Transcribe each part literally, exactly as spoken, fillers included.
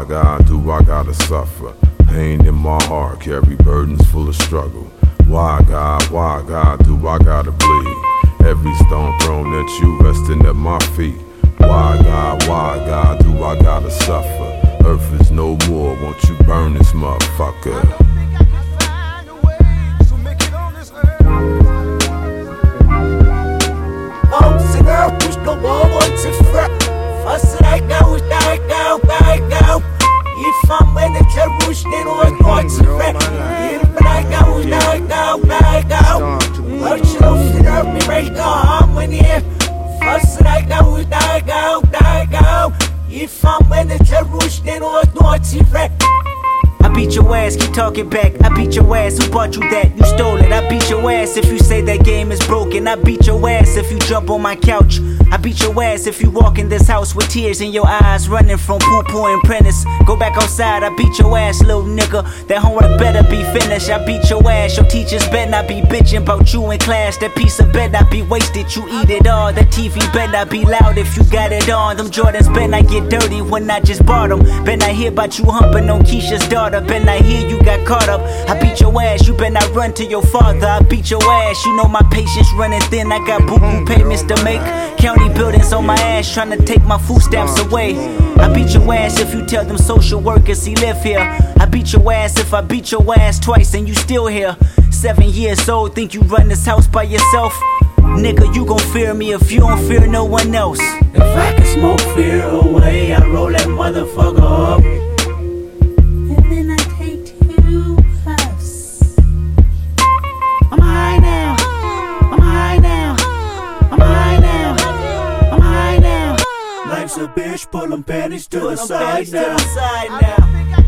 Why, God, do I gotta suffer? Pain in my heart, carry burdens full of struggle. Why, God, why, God, do I gotta bleed? Every stone thrown at you, resting at my feet. Why, God, why, God, do I gotta suffer? Earth is no more, won't you burn this motherfucker? I beat your ass, keep talking back. I beat your ass, who bought you that? You stole it. I beat your ass if you say that game is broken. I beat your ass if you jump on my couch. I beat your ass if you walk in this house with tears in your eyes, running from poo-poo and Prentice. Go back outside, I beat your ass, little nigga. That homework better be finished. I beat your ass, your teachers better not be bitching about you in class. That piece of better not be wasted, you eat it all. That T V better not be loud if you got it on. Them Jordans better not get dirty when I just bought them. Better not hear about you humping on Keisha's daughter. Better not hear you got caught up. I beat your ass, you better not run to your father. I beat your ass, you know my patience running thin. I got boo-boo payments to make. County buildings on my ass trying to take my food stamps away. I beat your ass if you tell them social workers he live here. I beat your ass if I beat your ass twice and you still here. Seven years old, think you run this house by yourself? Nigga, you gon' fear me if you don't fear no one else. If I can smoke fear away, I roll that motherfucker up. And then I take two puffs. I'm high now. I'm high now. I'm high now. I'm high now. Life's a bitch, pull them panties to the Put them side panties to now. the side now.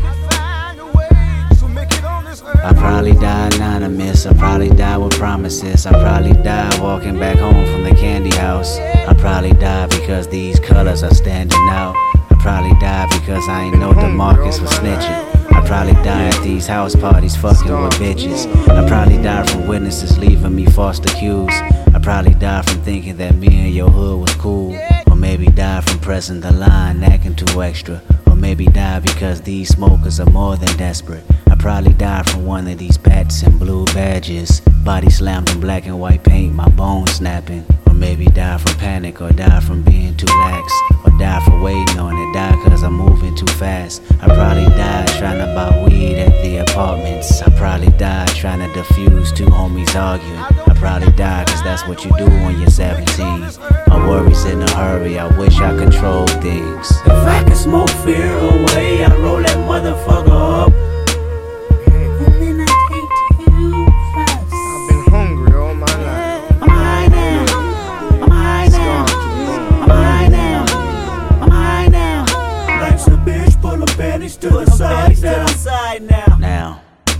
I probably die anonymous, I probably die with promises. I probably die walking back home from the candy house. I probably die because these colors are standing out. I probably die because I ain't know DeMarcus was snitching. I probably die at these house parties fucking with bitches. I probably die from witnesses leaving me false accused. I probably die from thinking that me and your hood was cool. Or maybe die from pressing the line, acting too extra. Or maybe die because these smokers are more than desperate. I probably died from one of these pats and blue badges. Body slammed in black and white paint, my bones snapping. Or maybe die from panic, or die from being too lax. Or die for waiting on it, die cause I'm moving too fast. I probably died trying to buy weed at the apartments. I probably died trying to defuse two homies arguing. I probably died cause that's what you do when you're seventeen. My worries in a hurry, I wish I controlled things. If I can smoke fear away, I roll that motherfucker up. And then I take two puffs. I've been hungry all my life. I'm high now. I'm high now. I'm high now. I'm high now. Life's a bitch, pull them panties to the side Panties to now. the side now. Now,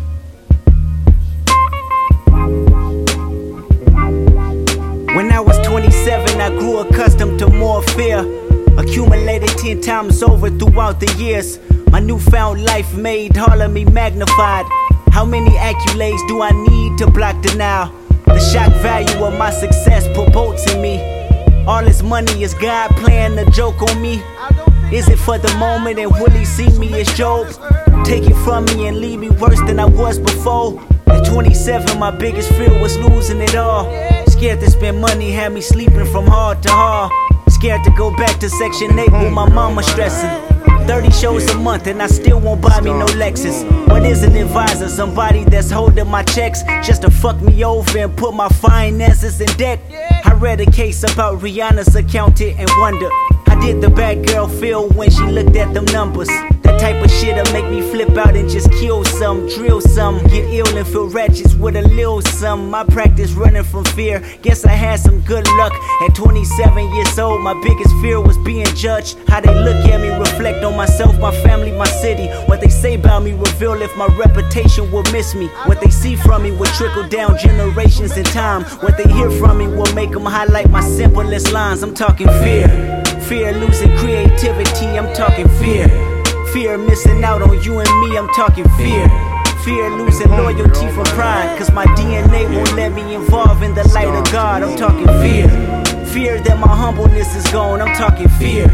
When I was twenty-seven, I grew accustomed to more fear. Accumulated ten times over throughout the years. My newfound life made all of me magnified. How many accolades do I need to block denial? The shock value of my success promotes in me. All this money is God playing a joke on me. Is it for the moment and will he see me as Job? Take it from me and leave me worse than I was before. At twenty-seven, my biggest fear was losing it all. Scared to spend money, had me sleeping from hard to hard. Scared to go back to section eight with my mama stressing. thirty shows a month and I still won't buy me no Lexus. What is an advisor? Somebody that's holding my checks just to fuck me over and put my finances in debt. I read a case about Rihanna's accountant and wonder, how did the bad girl feel when she looked at them numbers? That type of shit'll make me flip out and just kill some, drill some, get ill and feel wretched with a little some. My practice running from fear, guess I had some good luck. At twenty-seven years old, my biggest fear was being judged. How they look at me, reflect on myself, my family, my city. What they say about me reveal if my reputation will miss me. What they see from me will trickle down generations in time. What they hear from me will make them highlight my simplest lines. I'm talking fear. Fear losing creativity, I'm talking fear. Fear missing out on you and me, I'm talking fear. Fear losing loyalty from pride, cause my D N A won't let me involve in the light of God, I'm talking fear. Fear that my humbleness is gone, I'm talking fear.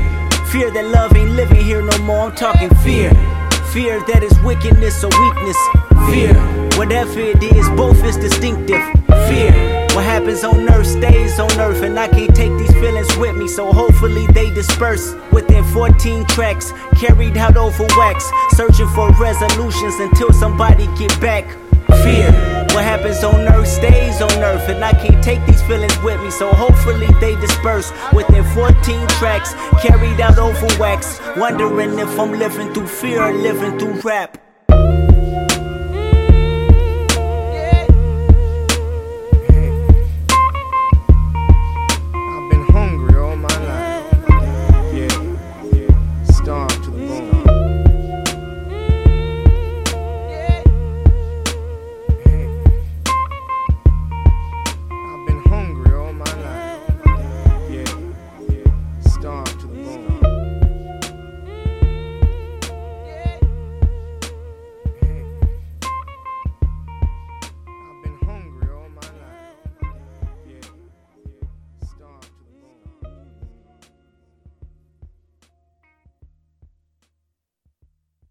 Fear that love ain't living here no more, I'm talking fear. Fear that is wickedness or weakness. Fear, whatever it is, both is distinctive. Fear, what happens on earth stays on earth, and I can't take these feelings with me, so hopefully they disperse. Within fourteen tracks, carried out over wax, searching for resolutions until somebody get back. Fear, what happens on earth stays on earth, and I can't take these feelings with me, so hopefully they disperse. Within fourteen tracks, carried out over wax, wondering if I'm living through fear or living through rap.